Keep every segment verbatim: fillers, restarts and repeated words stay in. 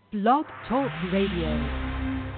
Blog Talk Radio.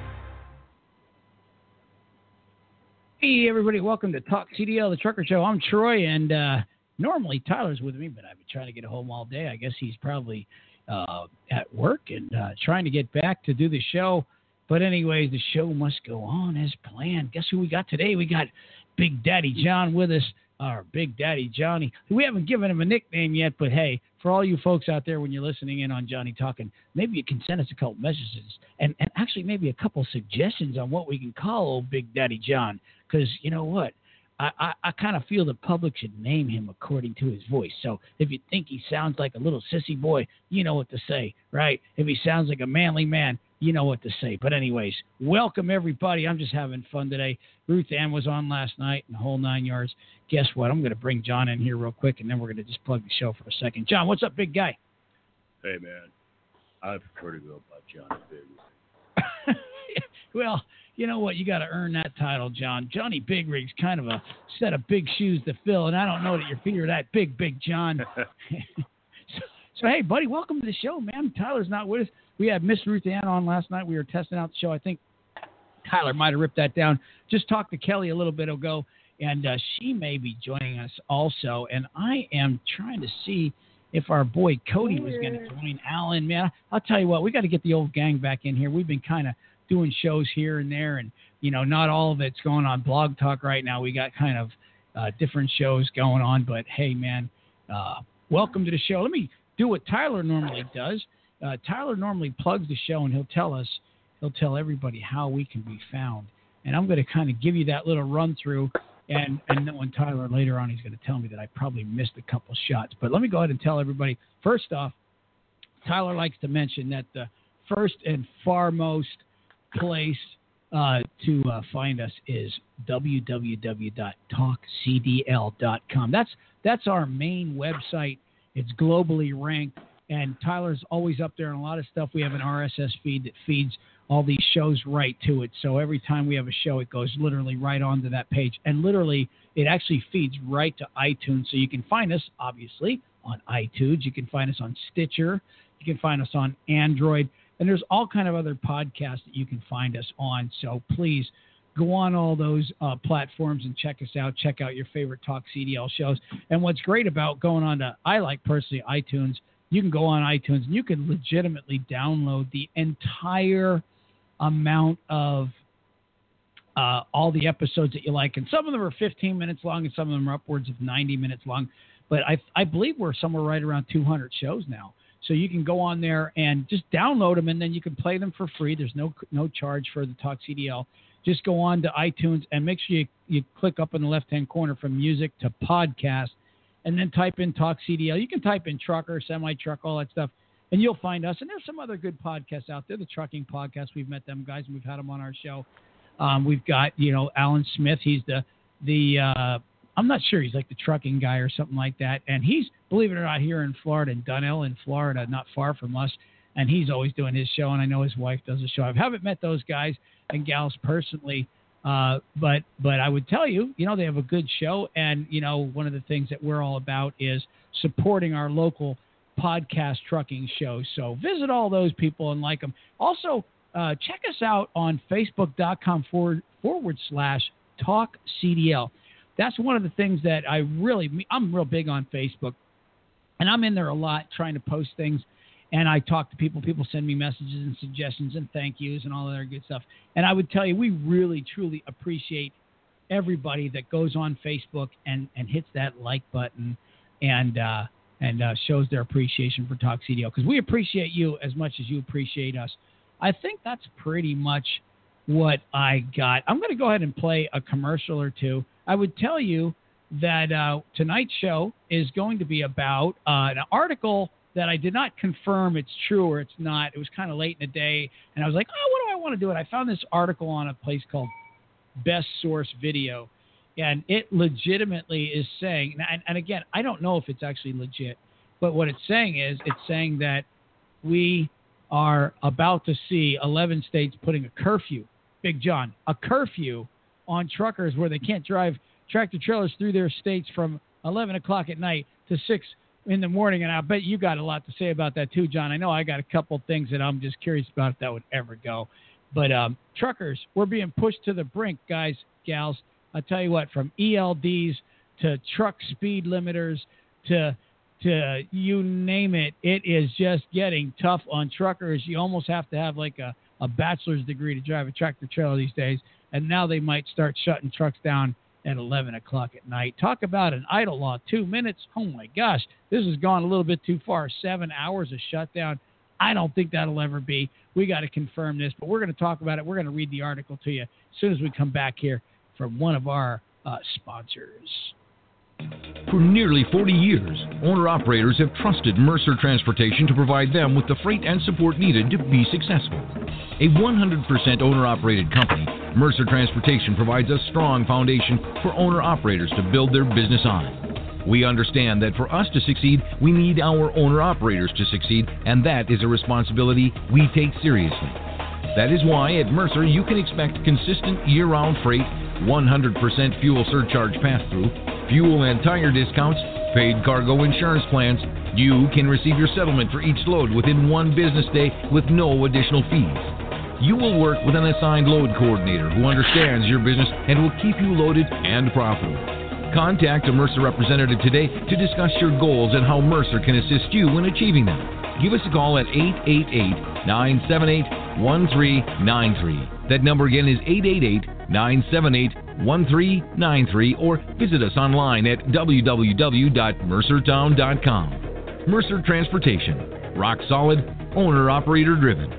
Hey, everybody. Welcome to Talk C D L, the Trucker Show. I'm Troy, and uh, normally Tyler's with me, but I've been trying to get home all day. I guess he's probably uh, at work and uh, trying to get back to do the show. But anyways, the show must go on as planned. Guess who we got today? We got Big Daddy John with us, our Big Daddy Johnny. We haven't given him a nickname yet, but hey, for all you folks out there when you're listening in on Johnny Talking, maybe you can send us a couple messages and, and actually maybe a couple suggestions on what we can call old Big Daddy John. Because you know what? I, I, I kind of feel the public should name him according to his voice. So if you think he sounds like a little sissy boy, you know what to say, right? If he sounds like a manly man, you know what to say. But anyways, welcome everybody. I'm just having fun today. Ruth Ann was on last night and the whole nine yards. Guess what? I'm going to bring John in here real quick, and then we're going to just plug the show for a second. John, what's up, big guy? Hey, man. I prefer to go by Johnny Big. Well, you know what? You got to earn that title, John. Johnny Big Rig's kind of a set of big shoes to fill, and I don't know that your feet are that big, Big John. so, so, hey, buddy, welcome to the show, man. Tyler's not with us. We had Miss Ruth Ann on last night. We were testing out the show. I think Tyler might have ripped that down. Just talked to Kelly a little bit ago, and uh, she may be joining us also. And I am trying to see if our boy Cody was going to join Alan. Man, I'll tell you what, we got to get the old gang back in here. We've been kind of doing shows here and there, and, you know, not all of it's going on Blog Talk right now. We got kind of uh, different shows going on. But, hey, man, uh, welcome to the show. Let me do what Tyler normally does. Uh, Tyler normally plugs the show, and he'll tell us, he'll tell everybody how we can be found. And I'm going to kind of give you that little run through, and, and knowing Tyler later on, he's going to tell me that I probably missed a couple shots. But let me go ahead and tell everybody. First off, Tyler likes to mention that the first and foremost place uh, to uh, find us is w w w dot talk c d l dot com. That's, that's our main website. It's globally ranked. And Tyler's always up there on a lot of stuff. We have an R S S feed that feeds all these shows right to it. So every time we have a show, it goes literally right onto that page. And literally, it actually feeds right to iTunes. So you can find us, obviously, on iTunes. You can find us on Stitcher. You can find us on Android. And there's all kind of other podcasts that you can find us on. So please go on all those uh, platforms and check us out. Check out your favorite Talk C D L shows. And what's great about going on to, I like personally, iTunes, you can go on iTunes and you can legitimately download the entire amount of uh, all the episodes that you like. And some of them are fifteen minutes long and some of them are upwards of ninety minutes long. But I, I believe we're somewhere right around two hundred shows now. So you can go on there and just download them, and then you can play them for free. There's no no charge for the Talk C D L. Just go on to iTunes and make sure you, you click up in the left-hand corner from music to podcast, and then type in Talk C D L. You can type in trucker, semi-truck, all that stuff, and you'll find us. And there's some other good podcasts out there, the trucking podcast. We've met them guys, and we've had them on our show. Um, we've got, you know, Alan Smith. He's the, the uh, I'm not sure, he's like the trucking guy or something like that. And he's, believe it or not, here in Florida, in Dunnell in Florida, not far from us. And he's always doing his show, and I know his wife does a show. I haven't met those guys and gals personally, Uh, but but I would tell you, you know, they have a good show. And, you know, one of the things that we're all about is supporting our local podcast trucking shows. So visit all those people and like them. Also, uh, check us out on Facebook.com forward, forward slash Talk C D L. That's one of the things that I really, I'm real big on Facebook. And I'm in there a lot trying to post things. And I talk to people. People send me messages and suggestions and thank yous and all that other good stuff. And I would tell you, we really, truly appreciate everybody that goes on Facebook and, and hits that like button and uh, and uh, shows their appreciation for Talk C D L. Because we appreciate you as much as you appreciate us. I think that's pretty much what I got. I'm going to go ahead and play a commercial or two. I would tell you that uh, tonight's show is going to be about uh, an article that I did not confirm it's true or it's not. It was kind of late in the day, and I was like, oh, what do I want to do? And I found this article on a place called Best Source Video, and it legitimately is saying, and, and again, I don't know if it's actually legit, but what it's saying is it's saying that we are about to see eleven states putting a curfew, Big John, a curfew on truckers where they can't drive tractor trailers through their states from eleven o'clock at night to six in the morning, and I bet you got a lot to say about that too, John. I know I got a couple things that I'm just curious about if that would ever go. But um, truckers, we're being pushed to the brink, guys, gals. I'll tell you what, from E L Ds to truck speed limiters to to you name it, it is just getting tough on truckers. You almost have to have like a, a bachelor's degree to drive a tractor trailer these days. And now they might start shutting trucks down at eleven o'clock at night. Talk about an idle law, two minutes. Oh, my gosh, this has gone a little bit too far. Seven hours of shutdown. I don't think that'll ever be. We got to confirm this, but we're going to talk about it. We're going to read the article to you as soon as we come back here from one of our uh, sponsors. For nearly forty years, owner-operators have trusted Mercer Transportation to provide them with the freight and support needed to be successful. A one hundred percent owner-operated company, Mercer Transportation provides a strong foundation for owner-operators to build their business on. We understand that for us to succeed, we need our owner-operators to succeed, and that is a responsibility we take seriously. That is why at Mercer you can expect consistent year-round freight, one hundred percent fuel surcharge pass-through, fuel and tire discounts, paid cargo insurance plans. You can receive your settlement for each load within one business day with no additional fees. You will work with an assigned load coordinator who understands your business and will keep you loaded and profitable. Contact a Mercer representative today to discuss your goals and how Mercer can assist you in achieving them. Give us a call at eight eight eight, nine seven eight, one three nine three. That number again is eight eight eight, nine seven eight, one three nine three or visit us online at w w w dot mercer town dot com. Mercer Transportation. Rock solid, owner-operator driven.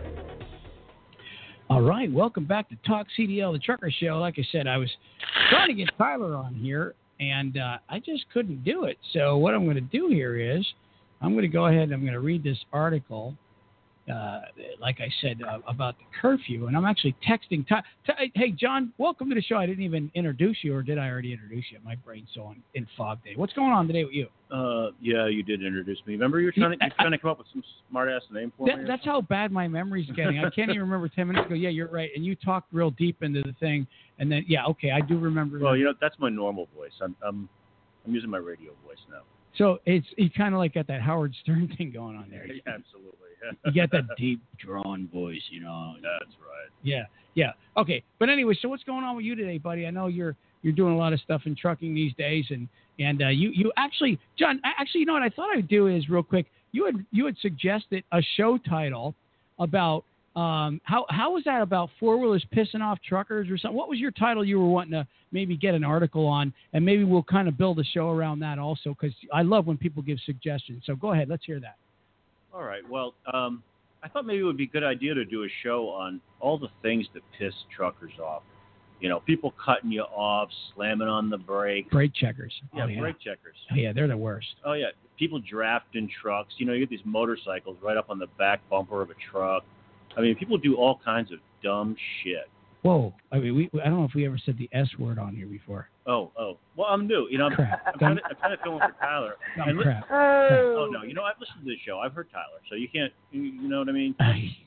All right, welcome back to Talk C D L, the Trucker Show. Like I said, I was trying to get Tyler on here, and uh, I just couldn't do it. So what I'm going to do here is I'm going to go ahead and I'm going to read this article, uh, like I said, uh, about the curfew. And I'm actually texting. Ty- Ty- hey, John, welcome to the show. I didn't even introduce you, or did I already introduce you? My brain's so in, in fog day. What's going on today with you? Uh, yeah, you did introduce me. Remember you were trying to, you were trying to come up with some smart-ass name for that, me? That's how bad my memory's getting. I can't even remember ten minutes ago. Yeah, you're right. And you talked real deep into the thing. And then, yeah, okay, I do remember. Well, you know, that's my normal voice. I'm I'm, I'm using my radio voice now. So it's you kind of like got that Howard Stern thing going on there. Yeah, absolutely. You got that deep, drawn voice, you know. That's right. Yeah, yeah. Okay, but anyway, so what's going on with you today, buddy? I know you're you're doing a lot of stuff in trucking these days, and and uh, you you actually, John, actually, you know what I thought I'd do is real quick. You had you had suggested a show title about um how how was that about four wheelers pissing off truckers or something? What was your title you were wanting to maybe get an article on, and maybe we'll kind of build a show around that also, because I love when people give suggestions. So go ahead, let's hear that. All right. Well, um, I thought maybe it would be a good idea to do a show on all the things that piss truckers off. You know, people cutting you off, slamming on the brakes. Brake checkers. Yeah, oh, yeah. brake checkers. Oh, yeah, they're the worst. Oh, yeah. People drafting trucks. You know, you get these motorcycles right up on the back bumper of a truck. I mean, people do all kinds of dumb shit. Whoa. I mean, we, I don't know if we ever said the S word on here before. Oh, oh. Well, I'm new. You know, I'm, crap. I'm, kind of, I'm kind of feeling for Tyler. Dumb And li- crap. Oh, no. You know, I've listened to this show. I've heard Tyler. So you can't, you, you know what I mean?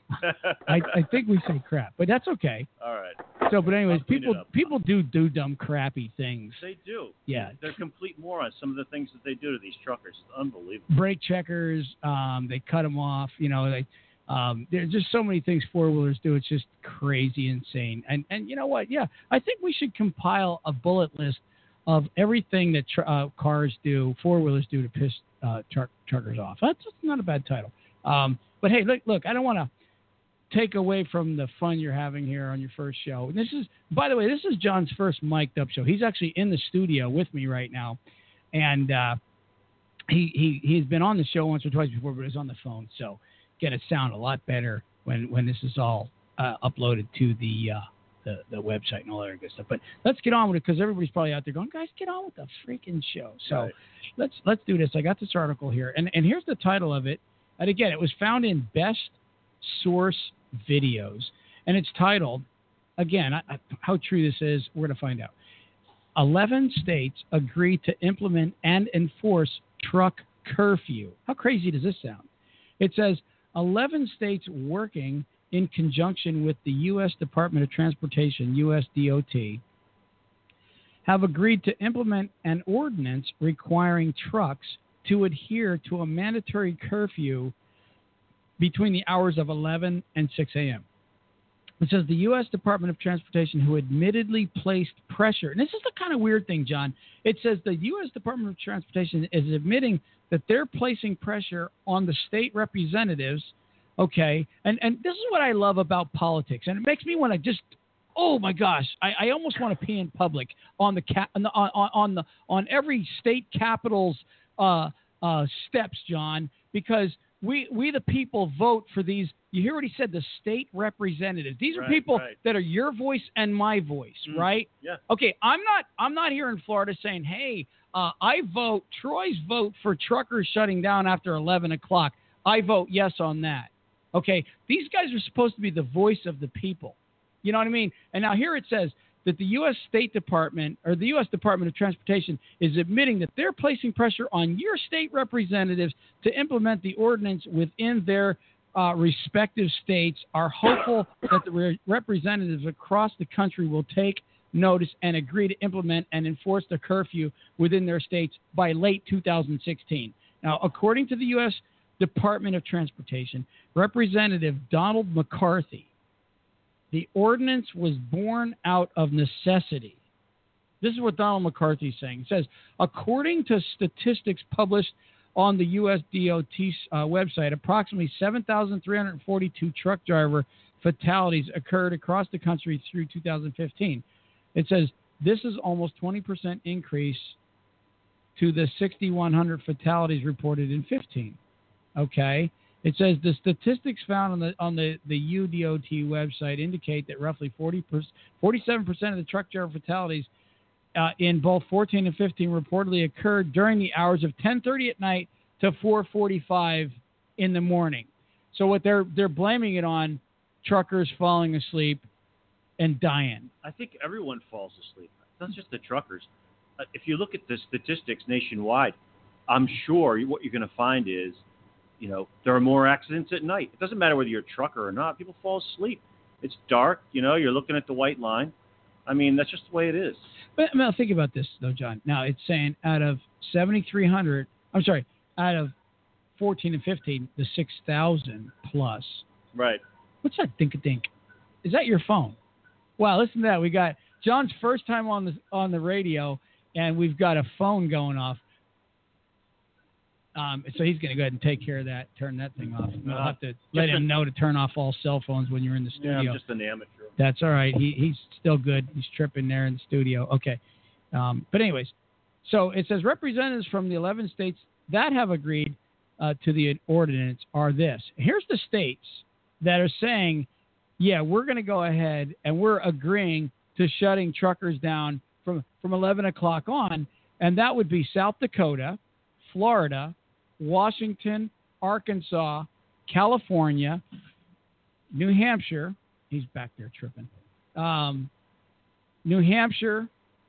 I, I think we say crap, but that's okay. All right. So, but anyways, I'll clean people it up. people do do dumb, crappy things. They do. Yeah. They're complete morons. Some of the things that they do to these truckers is unbelievable. Brake checkers, um, they cut them off. You know, they um, there's just so many things four wheelers do. It's just crazy, insane. And and you know what? Yeah, I think we should compile a bullet list of everything that tr- uh, cars do, four wheelers do to piss uh, truck truckers off. That's, that's not a bad title. Um, but hey, look, look, I don't want to take away from the fun you're having here on your first show. And this is, by the way, this is John's first mic'd up show. He's actually in the studio with me right now, and uh, he he he's been on the show once or twice before, but he's on the phone, so get it sound a lot better when when this is all uh, uploaded to the, uh, the the website and all that good stuff. But let's get on with it, because everybody's probably out there going, guys, get on with the freaking show. So Right. let's let's do this. I got this article here, and and here's the title of it. And again, it was found in Best Source Videos, and it's titled, again, I, I, how true this is, we're going to find out. eleven states agree to implement and enforce truck curfew. How crazy does this sound? It says eleven states working in conjunction with the U S Department of Transportation, U S D O T, have agreed to implement an ordinance requiring trucks to adhere to a mandatory curfew between the hours of eleven and six a.m. It says the U S Department of Transportation, who admittedly placed pressure, and this is the kind of weird thing, John. It says the U S Department of Transportation is admitting that they're placing pressure on the state representatives, okay? And and this is what I love about politics, and it makes me want to just, oh my gosh, I, I almost want to pee in public on the cap on the, on, on the on every state capitol's uh, uh, steps, John, because we we the people vote for these. You hear what he said, the state representatives. These are right, people right. that are your voice and my voice, Mm, right? yeah. Okay, I'm not I'm not here in Florida saying, hey, uh, I vote, Troy's vote for truckers shutting down after eleven o'clock. I vote yes on that. Okay, these guys are supposed to be the voice of the people. You know what I mean? And now here it says that the U S State Department or the U S Department of Transportation is admitting that they're placing pressure on your state representatives to implement the ordinance within their uh, respective states. Are hopeful that the re- representatives across the country will take notice and agree to implement and enforce the curfew within their states by late two thousand sixteen. Now, according to the U S Department of Transportation, Representative Donald McCarthy, the ordinance was born out of necessity. This is what Donald McCarthy is saying. It says, according to statistics published on the U S D O T uh, website, approximately seven thousand three hundred forty-two truck driver fatalities occurred across the country through two thousand fifteen. It says, this is almost twenty percent increase to the six thousand one hundred fatalities reported in fifteen. Okay. It says the statistics found on the on the, the U D O T website indicate that roughly forty percent, forty-seven percent of the truck driver fatalities uh, in both fourteen and fifteen reportedly occurred during the hours of ten thirty at night to four forty-five in the morning. So what they're they're blaming it on truckers falling asleep and dying. I think everyone falls asleep. It's not just the truckers. Uh, if you look at the statistics nationwide, I'm sure what you're going to find is, you know, there are more accidents at night. It doesn't matter whether you're a trucker or not. People fall asleep. It's dark. You know, you're looking at the white line. I mean, that's just the way it is. But now think about this, though, John. Now it's saying out of seventy-three hundred, I'm sorry, out of fourteen and fifteen, the six thousand plus. Right. What's that dink-a-dink? Is that your phone? Wow, listen to that. We got John's first time on the on the radio, and we've got a phone going off. Um, so he's going to go ahead and take care of that, turn that thing off. We'll have to let him know to turn off all cell phones when you're in the studio. Yeah, I'm just an amateur. That's all right. He He's still good. He's tripping there in the studio. Okay. Um, but anyways, so it says representatives from the eleven states that have agreed uh, to the ordinance are this. Here's the states that are saying, yeah, we're going to go ahead and we're agreeing to shutting truckers down from, from eleven o'clock on, and that would be South Dakota, Florida, Washington, Arkansas, California, New Hampshire. He's back there tripping. Um, New Hampshire,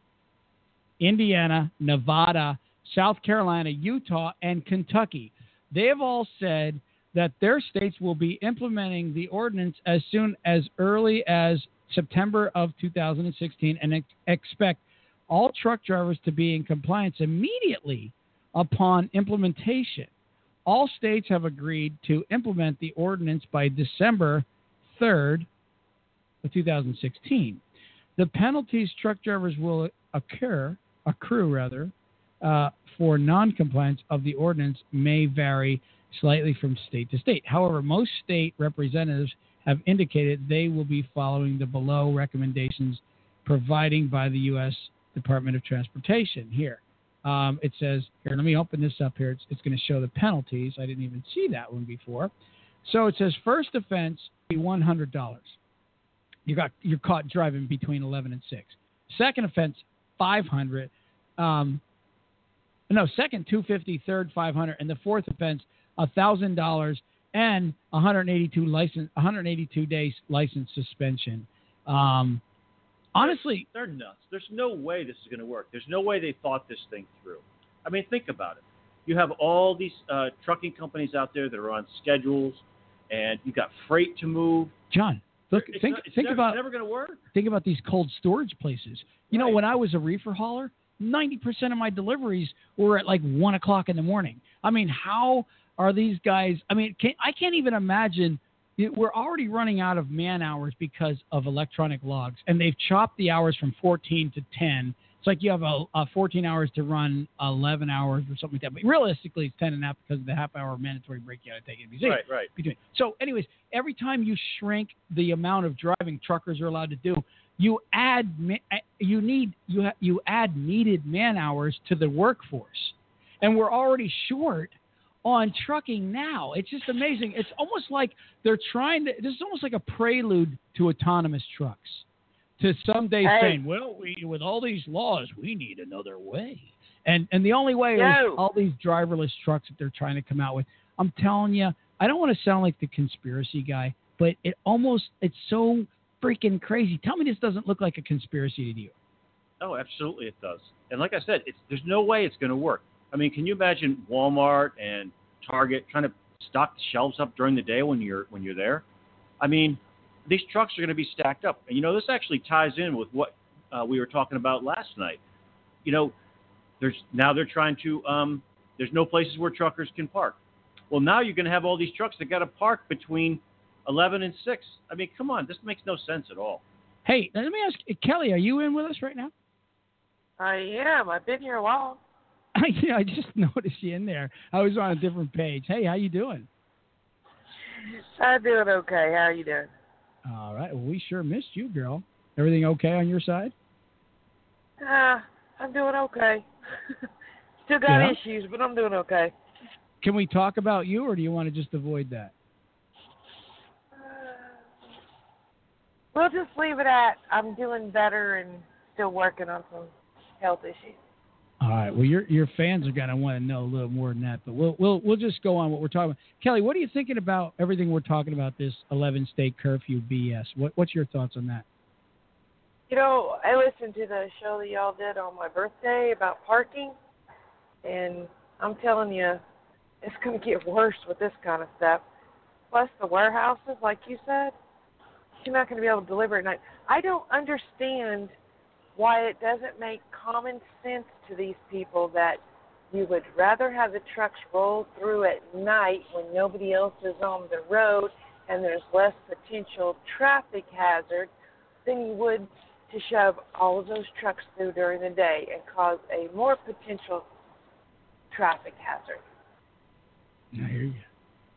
Indiana, Nevada, South Carolina, Utah, and Kentucky. They have all said that their states will be implementing the ordinance as soon as early as September of two thousand sixteen and ex- expect all truck drivers to be in compliance immediately upon implementation. All states have agreed to implement the ordinance by December third of two thousand sixteen. The penalties truck drivers will occur, accrue rather, uh, for non-compliance of the ordinance may vary slightly from state to state. However, most state representatives have indicated they will be following the below recommendations providing by the U S Department of Transportation. Here, um, it says, here, let me open this up here. It's, it's going to show the penalties. I didn't even see that one before. So it says first offense, one hundred dollars. You got, you're caught driving between eleven and six. Second offense, five hundred dollars. Um, no, second, two hundred fifty dollars. Third, five hundred dollars. And the fourth offense, one thousand dollars and one hundred eighty-two license, one hundred eighty-two days license suspension. Um, honestly, they're, they're nuts. There's no way this is going to work. There's no way they thought this thing through. I mean, think about it. You have all these uh, trucking companies out there that are on schedules, and you've got freight to move. John, look, it's think not, it's think never, about it's never going to work. Think about these cold storage places. You right. know, when I was a reefer hauler, ninety percent of my deliveries were at like one o'clock in the morning. I mean, how are these guys? I mean, can, I can't even imagine. We're already running out of man hours because of electronic logs, and they've chopped the hours from fourteen to ten. It's like you have a, a fourteen hours to run eleven hours or something like that. But realistically, it's ten and a half because of the half hour mandatory break you got to take in between. Right, right. Between. So, anyways, every time you shrink the amount of driving truckers are allowed to do, you add you need you ha- you add needed man hours to the workforce, and we're already short on trucking now. It's just amazing. It's almost like they're trying to. This is almost like a prelude to autonomous trucks. To someday hey. saying, well, we, with all these laws, we need another way. And and the only way Yo. is all these driverless trucks that they're trying to come out with. I'm telling you, I don't want to sound like the conspiracy guy, but it almost, it's so freaking crazy. Tell me this doesn't look like a conspiracy to you. Oh, absolutely it does. And like I said, it's, there's no way it's going to work. I mean, can you imagine Walmart and Target trying to stock the shelves up during the day when you're when you're there? I mean, these trucks are going to be stacked up. And, you know, this actually ties in with what uh, we were talking about last night. You know, there's now they're trying to um, – there's no places where truckers can park. Well, now you're going to have all these trucks that got to park between eleven and six. I mean, come on. This makes no sense at all. Hey, let me ask – Kelly, are you in with us right now? I am. I've been here a while. Yeah, I just noticed you in there. I was on a different page. Hey, how you doing? I'm doing okay. How are you doing? All right. Well, we sure missed you, girl. Everything okay on your side? Uh, I'm doing okay. Still got Yeah? issues, but I'm doing okay. Can we talk about you, or do you want to just avoid that? Uh, we'll just leave it at I'm doing better and still working on some health issues. All right. Well, your your fans are gonna want to know a little more than that, but we'll we'll we'll just go on what we're talking about. Kelly, what are you thinking about everything we're talking about? This eleven state curfew B S. What what's your thoughts on that? You know, I listened to the show that y'all did on my birthday about parking, and I'm telling you, it's going to get worse with this kind of stuff. Plus the warehouses, like you said, you're not going to be able to deliver at night. I don't understand why it doesn't make common sense to these people that you would rather have the trucks roll through at night when nobody else is on the road and there's less potential traffic hazard than you would to shove all of those trucks through during the day and cause a more potential traffic hazard. I hear you.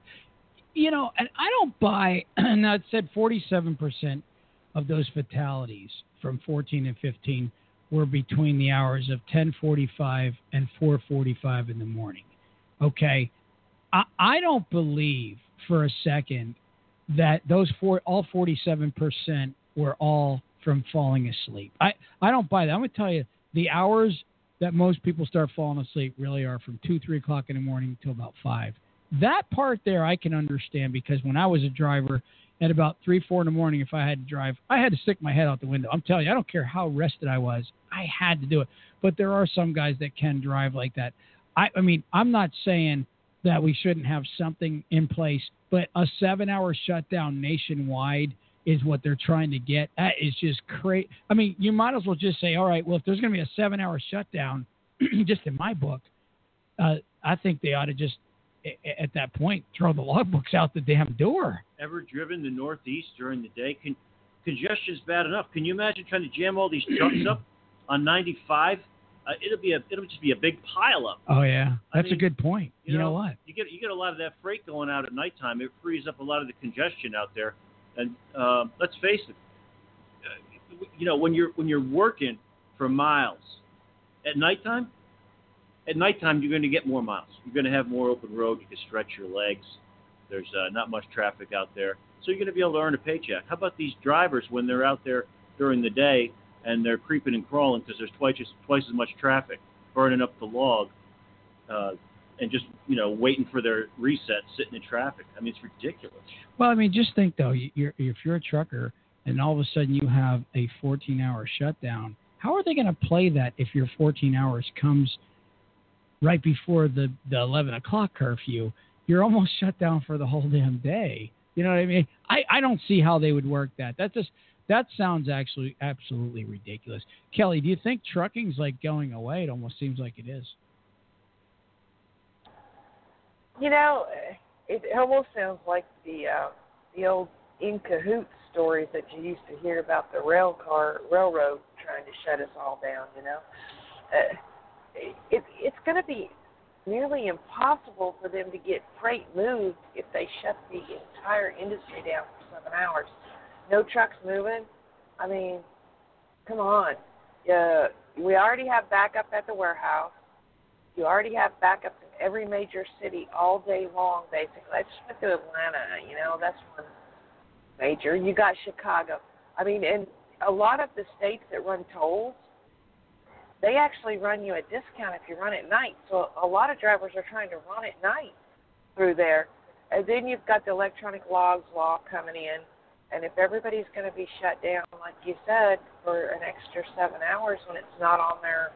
You know, and I don't buy, now it said forty-seven percent of those fatalities from fourteen and fifteen were between the hours of ten forty-five and four forty-five in the morning. Okay. I, I don't believe for a second that those four, all forty-seven percent were all from falling asleep. I, I don't buy that. I'm going to tell you, the hours that most people start falling asleep really are from two, three o'clock in the morning till about five. That part there I can understand because when I was a driver at about three, four in the morning, if I had to drive, I had to stick my head out the window. I'm telling you, I don't care how rested I was. I had to do it. But there are some guys that can drive like that. I, I mean, I'm not saying that we shouldn't have something in place, but a seven-hour shutdown nationwide is what they're trying to get. That is just crazy. I mean, you might as well just say, all right, well, if there's going to be a seven-hour shutdown, just in my book, uh, I think they ought to just, at that point, throw the logbooks out the damn door. Ever driven the Northeast during the day? Con- congestion's bad enough. Can you imagine trying to jam all these trucks up on ninety-five? Uh, it'll be a it'll just be a big pile up. Oh yeah, that's I mean, a good point. You, you know, know what? You get you get a lot of that freight going out at nighttime. It frees up a lot of the congestion out there. And uh, let's face it, uh, you know when you're when you're working for miles at nighttime. At nighttime, you're going to get more miles. You're going to have more open road. You can stretch your legs. There's uh, not much traffic out there. So you're going to be able to earn a paycheck. How about these drivers when they're out there during the day and they're creeping and crawling because there's twice as, twice as much traffic, burning up the log uh, and just, you know, waiting for their reset, sitting in traffic. I mean, it's ridiculous. Well, I mean, just think, though, you're, if you're a trucker and all of a sudden you have a fourteen-hour shutdown, how are they going to play that if your fourteen hours comes right before the, the eleven o'clock curfew? You're almost shut down for the whole damn day. You know what I mean? I, I don't see how they would work that. That's just that sounds actually absolutely ridiculous. Kelly, do you think trucking's like going away? It almost seems like it is. You know, it almost sounds like the uh, the old in cahoots stories that you used to hear about the rail car railroad trying to shut us all down. You know, uh, it, it's going to be nearly impossible for them to get freight moved if they shut the entire industry down for seven hours. No trucks moving. I mean, come on. Uh, we already have backup at the warehouse. You already have backups in every major city all day long, basically. I just went to Atlanta, you know, that's one major. You got Chicago. I mean, and a lot of the states that run tolls, they actually run you a discount if you run at night. So a lot of drivers are trying to run at night through there. And then you've got the electronic logs law coming in. And if everybody's going to be shut down, like you said, for an extra seven hours when it's not on their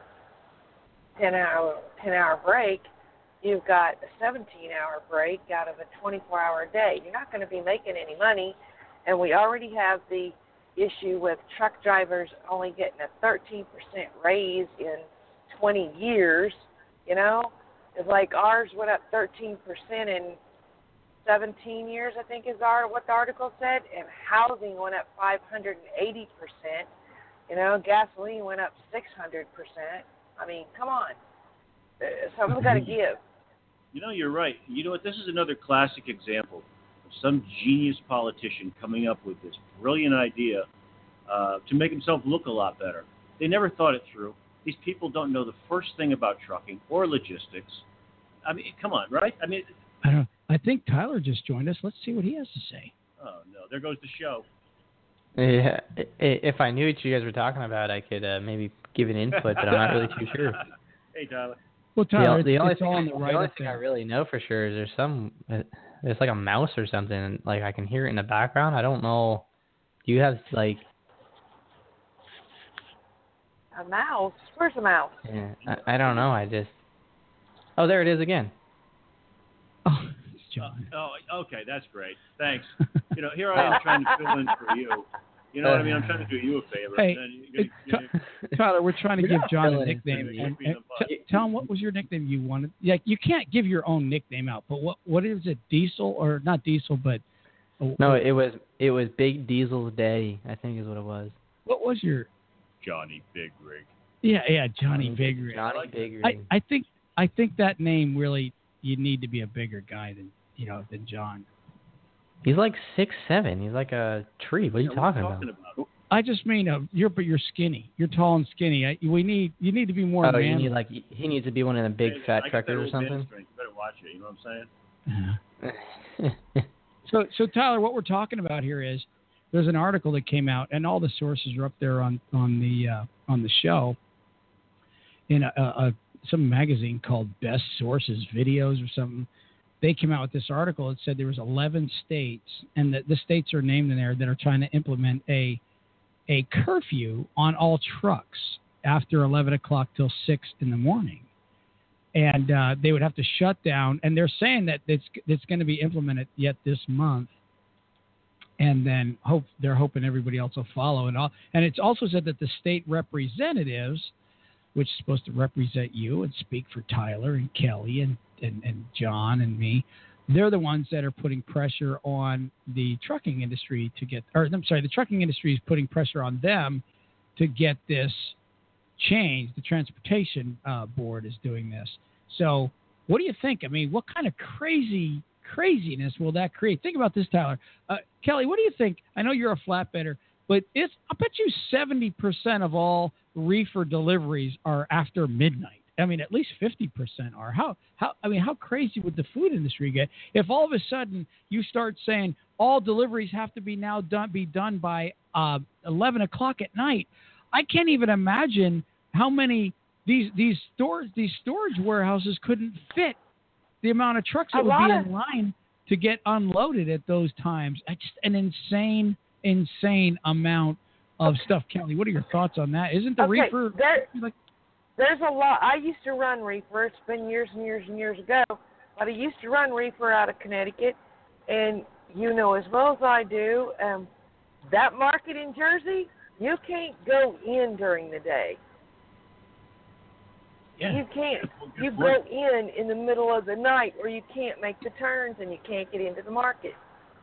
ten-hour ten-hour break, you've got a seventeen-hour break out of a twenty-four hour day. You're not going to be making any money. And we already have the issue with truck drivers only getting a thirteen percent raise in twenty years, you know. It's like ours went up thirteen percent in seventeen years, I think is our what the article said, and housing went up five hundred eighty percent. You know, gasoline went up six hundred percent. I mean, come on. Someone's got to give. You know, you're right. You know what? This is another classic example of some genius politician coming up with this brilliant idea uh, to make himself look a lot better. They never thought it through. These people don't know the first thing about trucking or logistics. I mean, come on, right? I mean, I don't know. I think Tyler just joined us. Let's see what he has to say. Oh, no. There goes the show. Yeah, if I knew what you guys were talking about, I could uh, maybe give an input, but I'm not really too sure. Hey, Tyler. Well, Tyler, the, the it's, only it's thing, all I, on the the right. only thing I really know for sure is there's some, there's like a mouse or something, and like I can hear it in the background. I don't know. Do you have like A mouse? Where's a mouse? Yeah, I, I don't know. I just. Oh, there it is again. Oh, it's John. Uh, oh, okay, that's great. Thanks. You know, here I am trying to fill in for you. You know what I mean? I'm trying to do you a favor. Hey, you're gonna, you're T- Tyler, we're trying to give John a nickname. You're And, being and a t- tell him what was your nickname you wanted. Like, you can't give your own nickname out, but what what is it? Diesel or not Diesel, but oh, No, it was it was Big Diesel's Daddy, I think is what it was. what was your? Johnny Big Rig. Yeah, yeah, Johnny Big Rig. Johnny like Big Rig. I, I think I think that name really, you need to be a bigger guy than you know than John. He's like six seven. He's like a tree. What are you Yeah, talking, what are you about? talking about? I just mean uh, you're but you're skinny. You're tall and skinny. I, we need you need to be more. Oh, manly. you need like he needs to be one of the big Hey, fat I got truckers that or old something. man strength. You better watch it. You know what I'm saying? Uh-huh. So, so Tyler, what we're talking about here is there's an article that came out, and all the sources are up there on on the uh, on the show in a, a, some magazine called Best Sources Videos or something. They came out with this article. It said there was eleven states, and the, the states are named in there that are trying to implement a a curfew on all trucks after eleven o'clock till six in the morning. And uh, they would have to shut down. And they're saying that it's, it's going to be implemented yet this month. And then hope they're hoping everybody else will follow it all. And it's also said that the state representatives, which is supposed to represent you and speak for Tyler and Kelly and, and, and John and me, they're the ones that are putting pressure on the trucking industry to get, or I'm sorry, the trucking industry is putting pressure on them to get this change. The transportation uh, board is doing this. So what do you think? I mean, what kind of crazy craziness will that create? Think about this, Tyler. Uh, Kelly, what do you think? I know you're a flatbedder, but it's, I bet you seventy percent of all reefer deliveries are after midnight. I mean, at least fifty percent are. How, how, I mean, how crazy would the food industry get if all of a sudden you start saying all deliveries have to be now done, be done by uh, eleven o'clock at night? I can't even imagine how many these, these stores, these storage warehouses couldn't fit the amount of trucks that A would lot be of- in line to get unloaded at those times. It's just an insane, insane amount of stuff. Kelly, what are your thoughts on that? Isn't the Okay, reefer there- like, There's a lot. I used to run reefer. It's been years and years and years ago. But I used to run reefer out of Connecticut. And you know as well as I do, um, that market in Jersey, you can't go in during the day. Yeah. You can't. You go in in the middle of the night, or you can't make the turns, and you can't get into the market.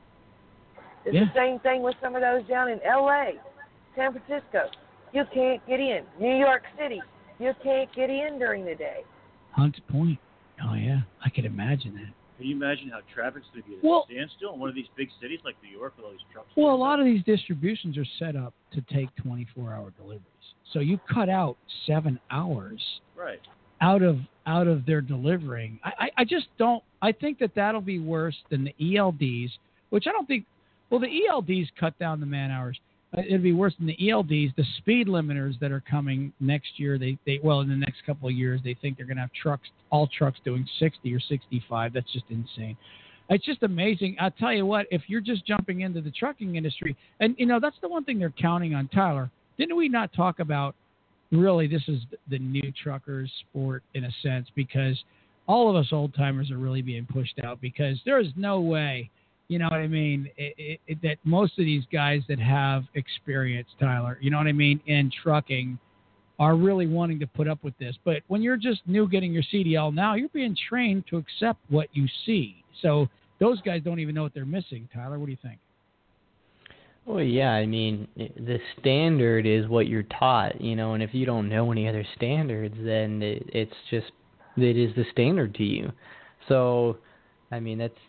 It's Yeah. the same thing with some of those down in L A, San Francisco. You can't get in. New York City, you can't get in during the day. Hunts Point. Oh, yeah. I could imagine that. Can you imagine how traffic's going to be at Well- a standstill in one of these big cities like New York with all these trucks? Well, a lot of these distributions are set up to take twenty-four hour deliveries. So you cut out seven hours Right. out of out of their delivering. I, I, I just don't. I think that that'll be worse than the E L Ds, which I don't think. Well, the E L Ds cut down the man hours. Uh, it'd be worse than the E L Ds. The speed limiters that are coming next year. They they well in the next couple of years they think they're going to have trucks, all trucks doing sixty or sixty-five. That's just insane. It's just amazing. I'll tell you what. If you're just jumping into the trucking industry, and you know that's the one thing they're counting on, Tyler. Didn't we not talk about? Really, this is the new truckers sport in a sense, because all of us old timers are really being pushed out, because there is no way, you know what I mean, it, it, it, that most of these guys that have experience, Tyler, you know what I mean, in trucking are really wanting to put up with this. But when you're just new getting your C D L now, you're being trained to accept what you see. So those guys don't even know what they're missing. Tyler, what do you think? Well, yeah, I mean, the standard is what you're taught, you know, and if you don't know any other standards, then it, it's just, it is the standard to you. So, I mean, that's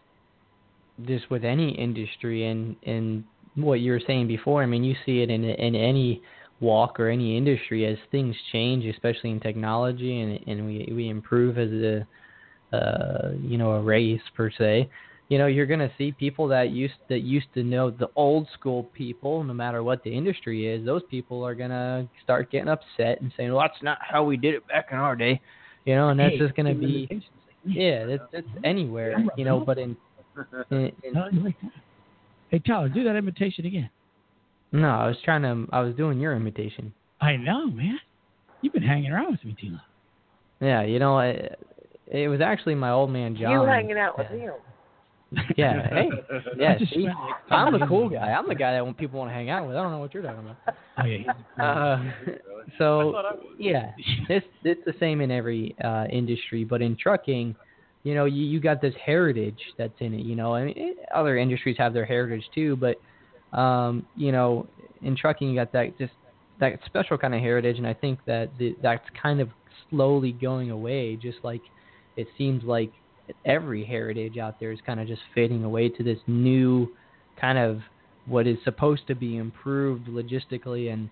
just with any industry, and, and what you were saying before, I mean, you see it in in any walk or any industry as things change, especially in technology, and and we, we improve as a, uh, you know, a race per se. You know, you're going to see people that used that used to know the old school people, no matter what the industry is. Those people are going to start getting upset and saying, well, that's not how we did it back in our day. You know, and that's Hey, just going to be, yeah, that's, that's anywhere, you know, but in, in, in, Hey, Tyler, do that imitation again. no, I was trying to, I was doing your imitation. I know, man. You've been hanging around with me too long. Yeah, you know, I, it was actually my old man, John. You hanging out with him. Yeah, hey, yeah, I just see, spent like I'm the ten cool years guy. I'm the guy that people want to hang out with. I don't know what you're talking about. Oh, yeah. he's a cool Uh, so, yeah, it's, it's the same in every uh, industry, but in trucking, you know, you, you got this heritage that's in it, you know. I mean, it, other industries have their heritage too, but, um, you know, in trucking, you got that just that special kind of heritage, and I think that the, that's kind of slowly going away, just like it seems like every heritage out there is kind of just fading away to this new kind of what is supposed to be improved logistically and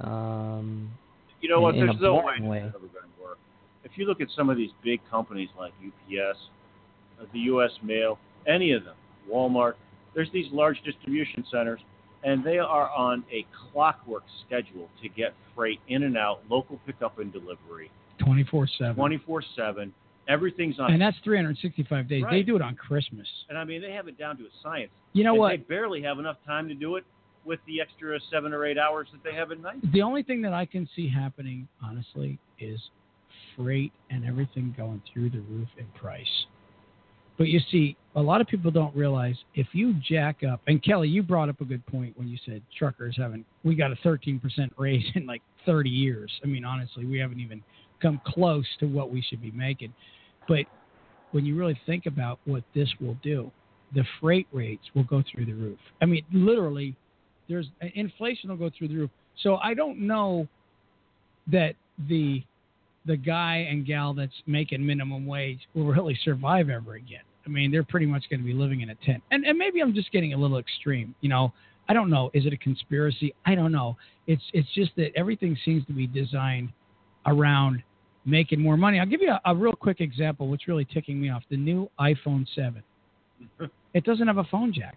um, You know what? in, in There's a no way boring way. it's ever going to work. If you look at some of these big companies like U P S, uh, the U S Mail, any of them, Walmart, there's these large distribution centers, and they are on a clockwork schedule to get freight in and out, local pickup and delivery, twenty-four seven. twenty-four seven. Everything's on. And that's three hundred sixty-five days. Right. They do it on Christmas. And I mean, they have it down to a science. You know and what? They barely have enough time to do it with the extra seven or eight hours that they have at night. The only thing that I can see happening, honestly, is freight and everything going through the roof in price. But you see, a lot of people don't realize if you jack up, and Kelly, you brought up a good point when you said truckers haven't, we got a thirteen percent raise in like thirty years. I mean, honestly, we haven't even come close to what we should be making. But when you really think about what this will do, the freight rates will go through the roof. I mean, literally, there's inflation will go through the roof. So I don't know that the the guy and gal that's making minimum wage will really survive ever again. I mean, they're pretty much going to be living in a tent. And and maybe I'm just getting a little extreme. You know, I don't know. Is it a conspiracy? I don't know. It's it's just that everything seems to be designed around making more money. I'll give you a, a real quick example, what's really ticking me off. The new iPhone seven. It doesn't have a phone jack.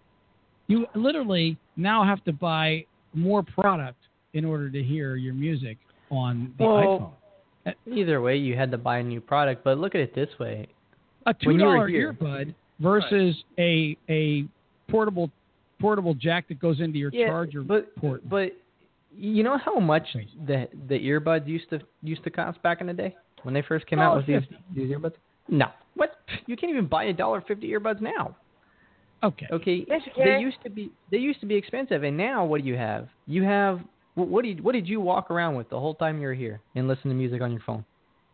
You literally now have to buy more product in order to hear your music on the Well, iPhone. Either way, you had to buy a new product, but look at it this way. A two When you were dollar here- earbud versus a a portable portable jack that goes into your Yeah, charger but port. but you know how much Thanks. the the earbuds used to used to cost back in the day when they first came Oh, out with these fifty. these earbuds? No, what? You can't even buy a dollar fifty earbuds now. Okay. Okay. Yes, you They can. used to be they used to be expensive, and now what do you have? You have wh- what did what did you walk around with the whole time you were here and listen to music on your phone?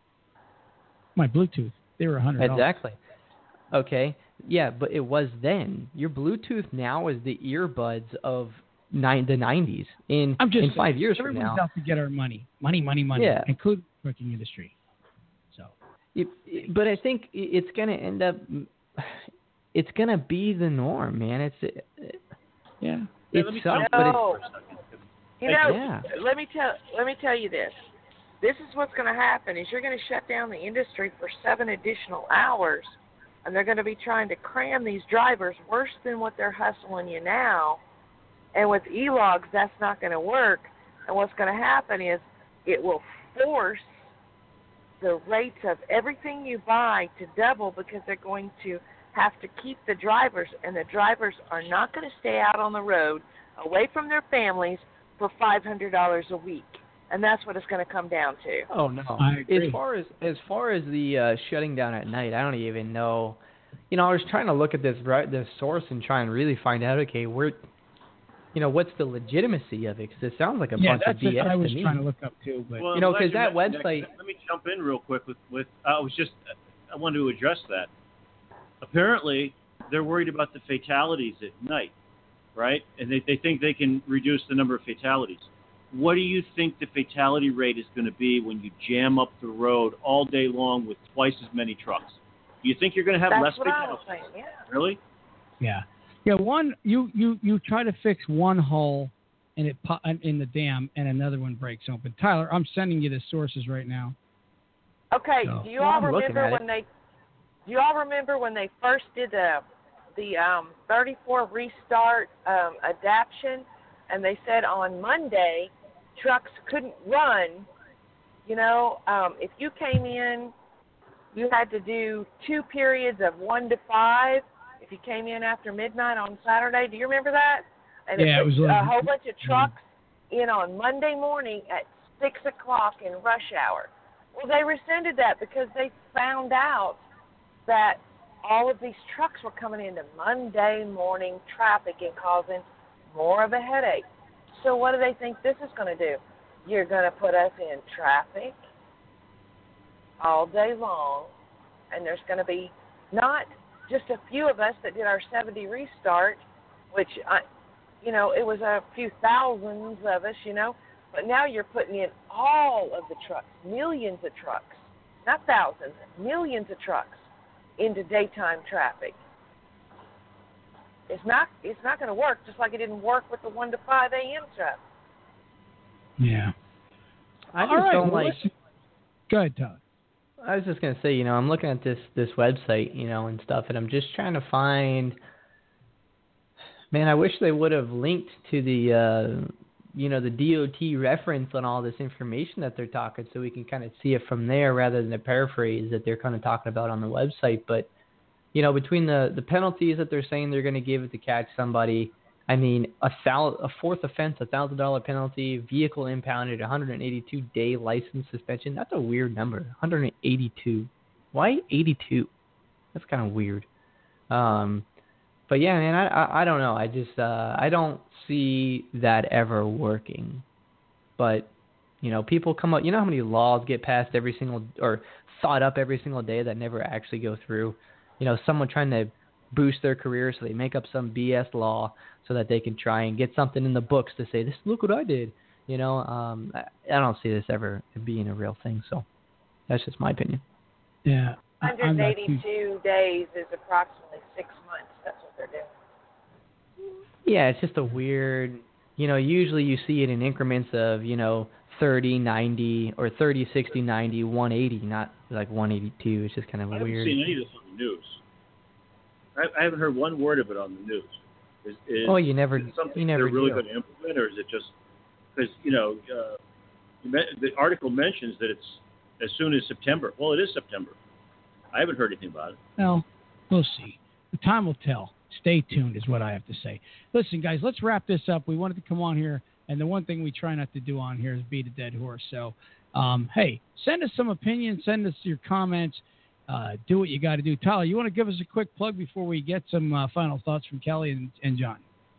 My Bluetooth. They were a hundred dollars. Exactly. Okay. Yeah, but it was then. Your Bluetooth now is the earbuds of nine the nineties. In I'm just in five years from everyone's now. out to get our money, money, money, money, Yeah. including the trucking industry. So. It, it- but I think i- it's going to end up. It's going to be the norm, man. It's it, Yeah. it let me sucks, jump but in it's No. for a second. You know, Yeah. let me tell let me tell you this. This is what's going to happen: is you're going to shut down the industry for seven additional hours, and they're going to be trying to cram these drivers worse than what they're hustling you now. And with e-logs, that's not going to work. And what's going to happen is it will force the rates of everything you buy to double because they're going to have to keep the drivers, and the drivers are not going to stay out on the road away from their families for five hundred dollars a week. And that's what it's going to come down to. Oh no! I agree. As far as as far as the uh, shutting down at night, I don't even know. You know, I was trying to look at this right this source and try and really find out. Okay, where, you know, what's the legitimacy of it? Because it sounds like a Yeah, bunch that's of B S what I was to me. trying to look up too. But Well, You know, I'm glad 'cause that mentioned website- Let me jump in real quick with, with I was just, I wanted to address that. Apparently, they're worried about the fatalities at night, right? And they, they think they can reduce the number of fatalities. What do you think the fatality rate is going to be when you jam up the road all day long with twice as many trucks? Do you think you're going to have That's less what I was fatalities? saying, yeah. Really? yeah, yeah. One, you you you try to fix one hole and it po- in the dam, and another one breaks open. Tyler, I'm sending you the sources right now. Okay, So- do you Well, all I'm looking remember at it. when they do you all remember when they first did the the um, thirty-four restart um, adaption, and they said on Monday trucks couldn't run? You know, um, if you came in, you had to do two periods of one to five. If you came in after midnight on Saturday, do you remember that? And Yeah, it it was put like- a whole bunch of trucks in on Monday morning at six o'clock in rush hour. Well, they rescinded that because they found out that all of these trucks were coming into Monday morning traffic and causing more of a headache. So what do they think this is going to do? You're going to put us in traffic all day long, and there's going to be not just a few of us that did our seventy restart, which, I, you know, it was a few thousands of us, you know, but now you're putting in all of the trucks, millions of trucks, not thousands, millions of trucks into daytime traffic. It's not it's not going to work, just like it didn't work with the one to five a.m. traffic. Yeah. I just All right, don't well, like. listen. Go ahead, Tyler. I was just gonna say, you know, I'm looking at this this website, you know, and stuff, and I'm just trying to find. Man, I wish they would have linked to the, uh, you know, the D O T reference on all this information that they're talking, so we can kind of see it from there rather than the paraphrase that they're kind of talking about on the website. But, you know, between the the penalties that they're saying they're going to give it to catch somebody, I mean, a thou- a fourth offense, a thousand dollar penalty, vehicle impounded, one hundred eighty-two day license suspension. That's a weird number, one hundred eighty-two. Why eighty-two? That's kind of weird. Um, but yeah, man, I, I I don't know. I just uh, I don't see that ever working. But you know, people come up. You know how many laws get passed every single or thought up every single day that never actually go through. You know, someone trying to boost their career, so they make up some B S law so that they can try and get something in the books to say, "This, look what I did." You know, um, I, I don't see this ever being a real thing. So that's just my opinion. Yeah. I- I'm not too- one hundred eighty-two days is approximately six months. That's what they're doing. Yeah, it's just a weird. You know, usually you see it in increments of, you know, thirty, ninety, or thirty, sixty, ninety, one eighty, not like one eighty-two. It's just kind of I haven't weird. seen any of this on the news. I, I haven't heard one word of it on the news. Is, is, Oh, you never- is it something you never they're really do. going to implement, or is it just because you know uh, you me- the article mentions that it's as soon as September? Well, it is September. I haven't heard anything about it. Well, we'll see. The time will tell. Stay tuned is what I have to say. Listen, guys, let's wrap this up. We wanted to come on here, and the one thing we try not to do on here is beat a dead horse. So, um, hey, send us some opinions. Send us your comments. uh, do what you got to do. Tyler, you want to give us a quick plug before we get some uh, final thoughts from Kelly and, and John?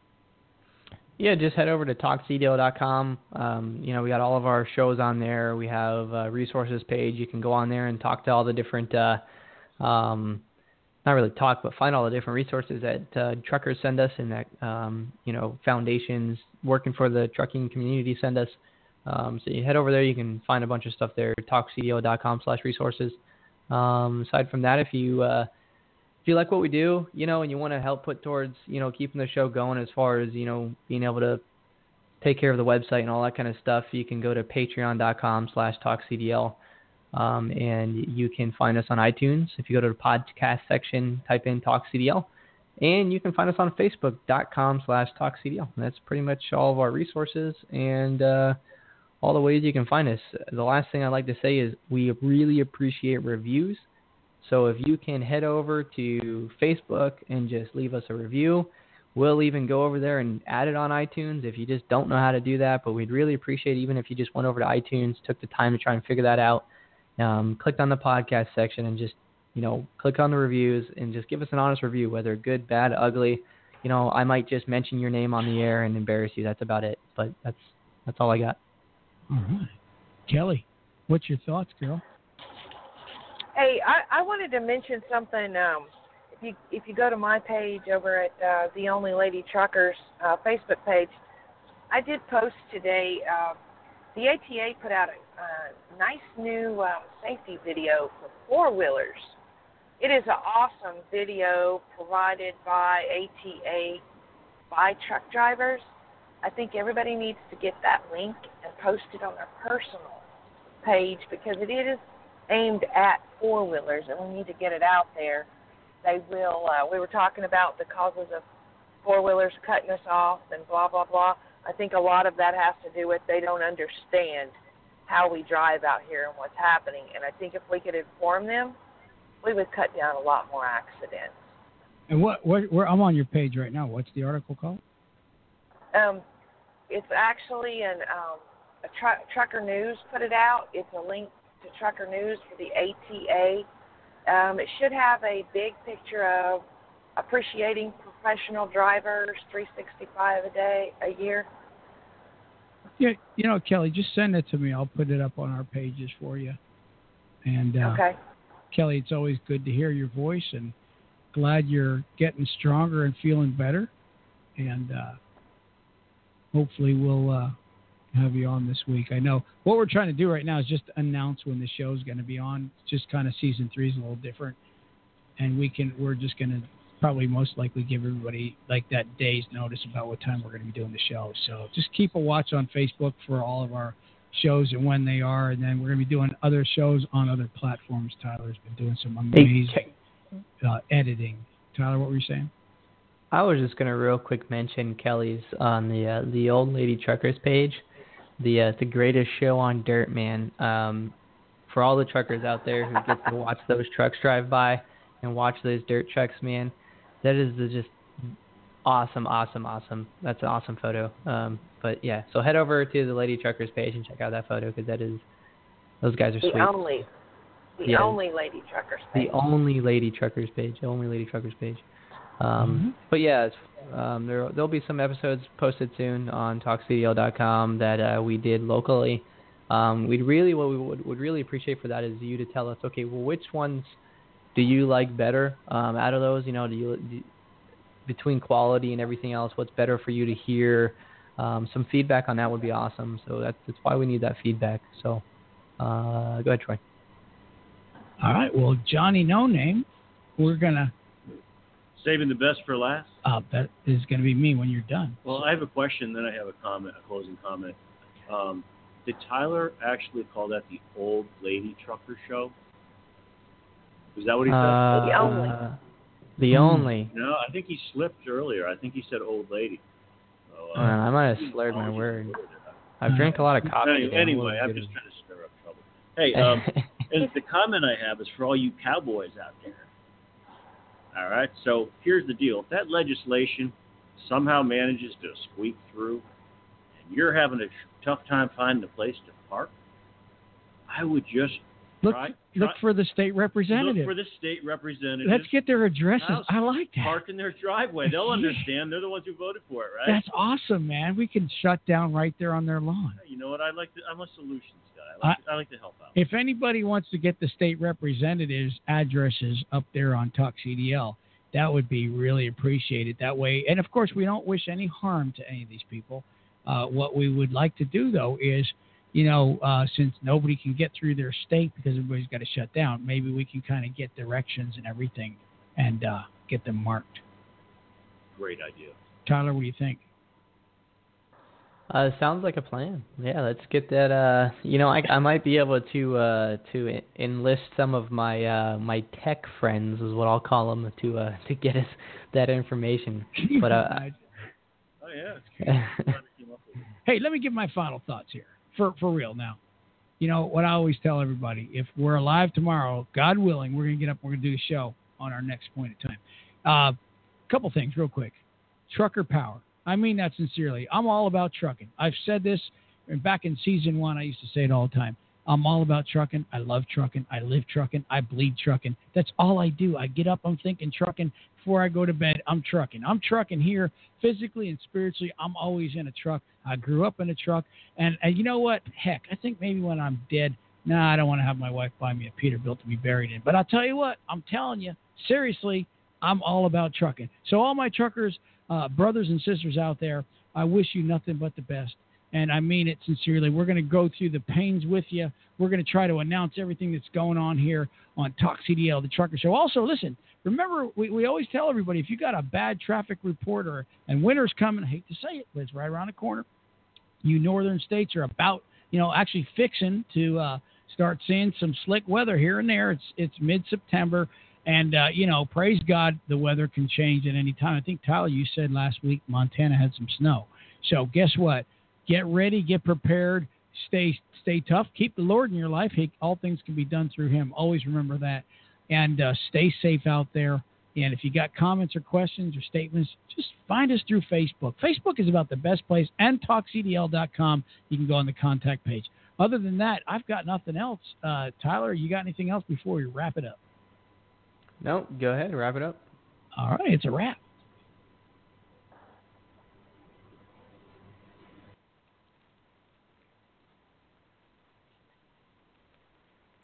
Yeah, just head over to talk c d l dot com. Um, you know, we got all of our shows on there. We have a resources page. You can go on there and talk to all the different, uh, um, not really talk, but find all the different resources that uh, truckers send us and that, um, you know, foundations working for the trucking community send us. Um, so you head over there, you can find a bunch of stuff there, talk c d l dot com slash resources. Um, aside from that, if you uh, if you like what we do, you know, and you want to help put towards, you know, keeping the show going as far as, you know, being able to take care of the website and all that kind of stuff, you can go to patreon dot com slash talk c d l. Um, and you can find us on iTunes. If you go to the podcast section, type in Talk C D L. And you can find us on facebook dot com slash talk c d l. That's pretty much all of our resources and uh, all the ways you can find us. The last thing I'd like to say is we really appreciate reviews. So if you can head over to Facebook and just leave us a review, we'll even go over there and add it on iTunes if you just don't know how to do that. But we'd really appreciate it even if you just went over to iTunes, took the time to try and figure that out, um, clicked on the podcast section and just, you know, click on the reviews and just give us an honest review, whether good, bad, ugly. You know, I might just mention your name on the air and embarrass you. That's about it. But that's that's all I got. All right. Kelly, what's your thoughts, girl? Hey, I, I wanted to mention something. Um, if you if you go to my page over at uh, The Only Lady Truckers uh, Facebook page, I did post today. Uh, the A T A put out a uh, nice new um, safety video for four-wheelers. It is an awesome video provided by A T A by truck drivers. I think everybody needs to get that link and post it on their personal page because it is aimed at four-wheelers, and we need to get it out there. They will, uh, we were talking about the causes of four-wheelers cutting us off and blah, blah, blah. I think a lot of that has to do with they don't understand how we drive out here and what's happening. And I think if we could inform them, we would cut down a lot more accidents. And what, what where, I'm on your page right now. What's the article called? Um, it's actually an, um, a tr- Trucker News put it out. It's a link to Trucker News for the A T A. Um, it should have a big picture of appreciating professional drivers, three sixty-five a day, a year. Yeah, you know, Kelly, just send it to me. I'll put it up on our pages for you. And uh, okay. Kelly, it's always good to hear your voice, and glad you're getting stronger and feeling better. And uh, hopefully we'll uh, have you on this week. I know what we're trying to do right now is just announce when the show's going to be on. Just kind of season three is a little different, and we can we're just going to probably most likely give everybody like that day's notice about what time we're going to be doing the show. So just keep a watch on Facebook for all of our shows and when they are, and then we're going to be doing other shows on other platforms. Tyler's been doing some amazing uh, editing. Tyler, what were you saying? I was just going to real quick mention Kelly's on the uh, the Old Lady Truckers page. The uh, the greatest show on dirt, man. Um, for all the truckers out there who get to watch those trucks drive by and watch those dirt trucks, man, that is the just awesome, awesome, awesome. That's an awesome photo. Um, but yeah, so head over to the Lady Truckers page and check out that photo because that is those guys are the sweet. Only, the yeah. only Lady Truckers page. The only Lady Truckers page. The only Lady Truckers page. Um, mm-hmm. But yeah, it's, um, there there'll be some episodes posted soon on talk c d l dot com that uh, we did locally. Um, we'd really what we would, would really appreciate for that is you to tell us, okay, well, which ones do you like better um, out of those? You know, do you do, between quality and everything else, what's better for you to hear? Um, some feedback on that would be awesome. So that's that's why we need that feedback. So uh, go ahead, Troy. All right. Well, Johnny No Name, we're gonna. Saving the best for last? Uh, that is going to be me when you're done. Well, I have a question, then I have a comment, a closing comment. Um, did Tyler actually call that the Old Lady Trucker Show? Is that what he said? Uh, the only. Uh, the only. No, I think he slipped earlier. I think he said old lady. So, uh, uh, I might have slurred my word. I've drank a lot of coffee. Anyway, today. anyway I'm just trying to stir up trouble. Hey, um, and the comment I have is for all you cowboys out there. All right, so here's the deal. If that legislation somehow manages to squeak through and you're having a tough time finding a place to park, I would just Look, Try- look try- for the state representative. Look for the state representative. Let's get their addresses. House, I like that. Park in their driveway. They'll understand. They're the ones who voted for it, right? That's awesome, man. We can shut down right there on their lawn. You know what? I like. To, I'm a solutions guy. I like, I, I like to help out. If anybody wants to get the state representatives' addresses up there on Talk C D L, that would be really appreciated. That way, and of course, we don't wish any harm to any of these people. Uh, what we would like to do, though, is, you know, uh, since nobody can get through their state because everybody's got to shut down, maybe we can kind of get directions and everything and uh, get them marked. Great idea. Tyler, what do you think? Uh, sounds like a plan. Yeah, let's get that. Uh, you know, I, I might be able to uh, to enlist some of my uh, my tech friends, is what I'll call them, to uh, to get us that information. But uh, oh yeah. Hey, let me give my final thoughts here, for for real now. You know what I always tell everybody: if we're alive tomorrow, God willing, we're gonna get up, we're gonna do a show on our next point in time. A uh, couple things, real quick. Trucker power. I mean that sincerely. I'm all about trucking. I've said this, and back in season one, I used to say it all the time. I'm all about trucking. I love trucking. I live trucking. I bleed trucking. That's all I do. I get up, I'm thinking trucking. Before I go to bed, I'm trucking. I'm trucking here physically and spiritually. I'm always in a truck. I grew up in a truck. And, and you know what? Heck, I think maybe when I'm dead, nah, I don't want to have my wife buy me a Peterbilt to be buried in. But I'll tell you what, I'm telling you, seriously, I'm all about trucking. So all my truckers, uh, brothers and sisters out there, I wish you nothing but the best. And I mean it sincerely. We're going to go through the pains with you. We're going to try to announce everything that's going on here on Talk C D L, the Trucker Show. Also, listen, remember, we, we always tell everybody, if you got a bad traffic report, or, and winter's coming, I hate to say it, but it's right around the corner. You northern states are about, you know, actually fixing to uh, start seeing some slick weather here and there. It's it's mid-September. And, uh, you know, praise God, the weather can change at any time. I think, Tyler, you said last week Montana had some snow. So guess what? Get ready, get prepared, stay stay tough, keep the Lord in your life. He, all things can be done through him. Always remember that. And uh, stay safe out there. And if you got comments or questions or statements, just find us through Facebook. Facebook is about the best place, and talk c d l dot com. You can go on the contact page. Other than that, I've got nothing else. Uh, Tyler, you got anything else before we wrap it up? No, go ahead, wrap it up. All right, it's a wrap.